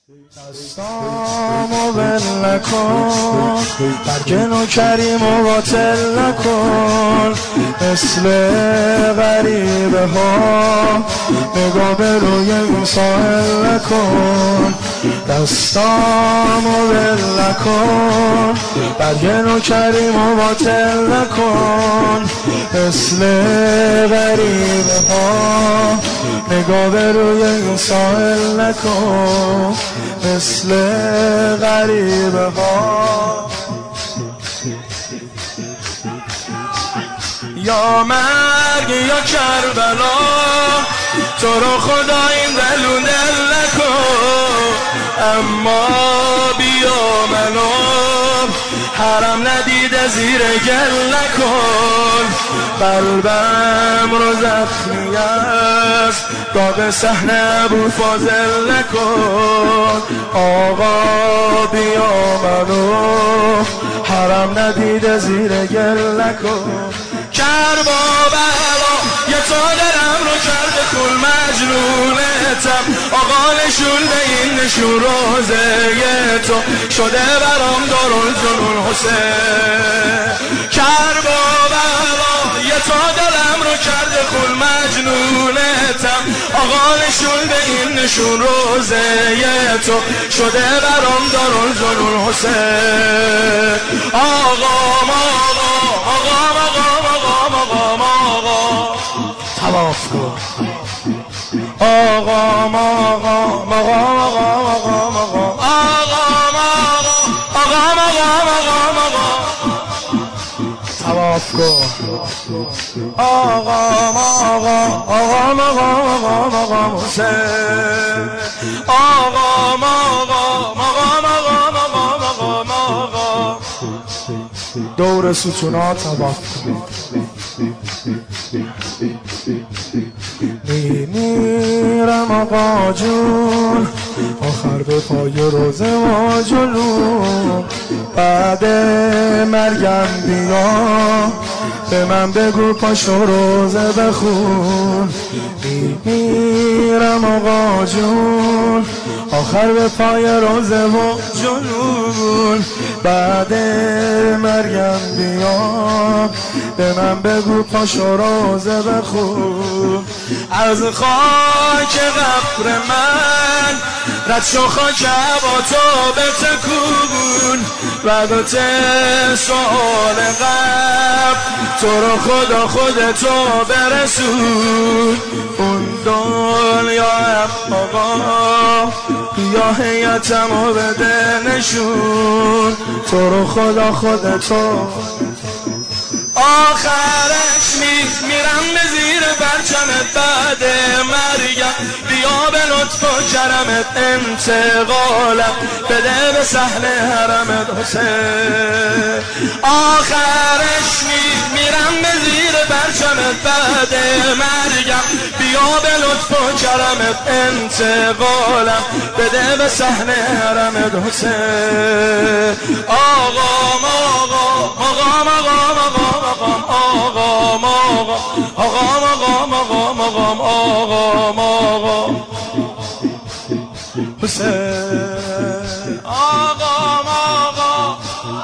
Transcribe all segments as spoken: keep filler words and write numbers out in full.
دستامو بل نکن، برگن و کریم و باطل نکن، مثل غریبه ها نگاه به روی این ساحل نکن. دستامو بل نکن، برگن و کریم و باطل نکن، مثل غریبه ها نگاه به روی این ساحل نکن، مثل غریبه ها. یا مرگ یا کربلا، تو رو خدا این دلو دل نکن، اما بیا منو حرم ندیده زیر گل نکن. قلبم رو زخمی است داغ صحنه ابوالفاضل نکن. آقا بیا منو حرم ندیده زیر گل نکن. کربلا یه تا دلم رو کرده کل مجنونتم، آقا نشون به این نشون روزه تو شده برام دارالجنون حسین. کربلا یه تا دلم رو کرده کل مجنونتم، آقا نشون به این نشون روزه تو شده برام دارالجنون حسین. آقا آقا آقا تواف کن. آقا آقا آقا آقا آقا تواف کن. آقا آقا آقا آقا حسین. آقا آقا آقا دور ستونات تواف کن. میمیرم آقا جون آخر به پای روزه ما جلو، بعد مرگم بیا به من بگو پاشو روزه بخون. میمیرم آقا جون آخر به پای روزه و جنون، بعد مرگم بیا به من بگو پاشو روزه بخون. از خاک قبر من رد شو خاک عباتو بتکون، بعدت سؤال قبر تو رو خدا خودتو برسون. اون دنیا هم آقا یا هیئتمو بده نشون، تو رو خدا خودتو. آخرش می میرم به زیر پرچمت بعد مرگم، بیا به لطف و کرمت انتقالم بده به صحن حرمت حسین. آخرش می میرم به زیر پرچمت بعد مرگم، بیا به لطف و کرمت انتقالم بده به صحن حرمت حسین. آقا آقا آقا آقا مقام آقا مقام آقا مقام آقا مقام آقا مقام حسین. آقا مقام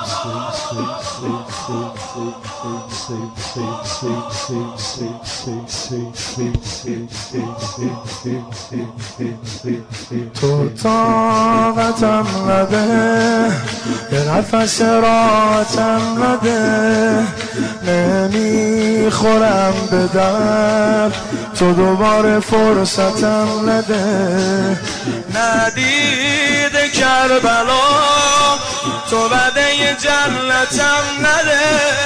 تو طاقتم نده، یه نفس راحتم نده، نمیخورم به در تو دوباره فرصتم نده. ندید کربلا تو بده جنتم نده،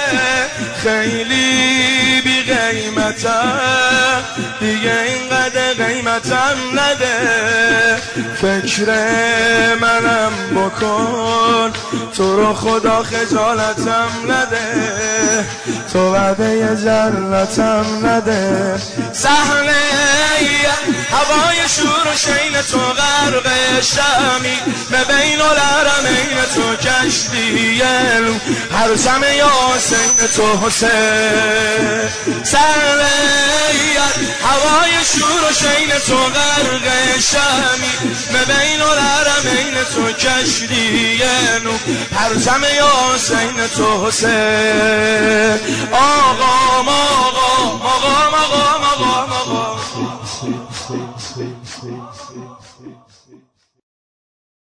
خیلی بی قیمتم دیگه اینقدر قیمتم نده. فکر منم بکن تو رو خدا خجالتم نده، تو وعده جنتم نده. صحنه هوای شور و شین تو غرق شمی به بین الحرمین تو کشتی نو پرچم یاسین تو حسین سلیت هوای شور و شین تو غرق شمی به بین الحرمین تو کشتی نو پرچم یاسین تو حسین آقا آقا آقا آقا آقا آقا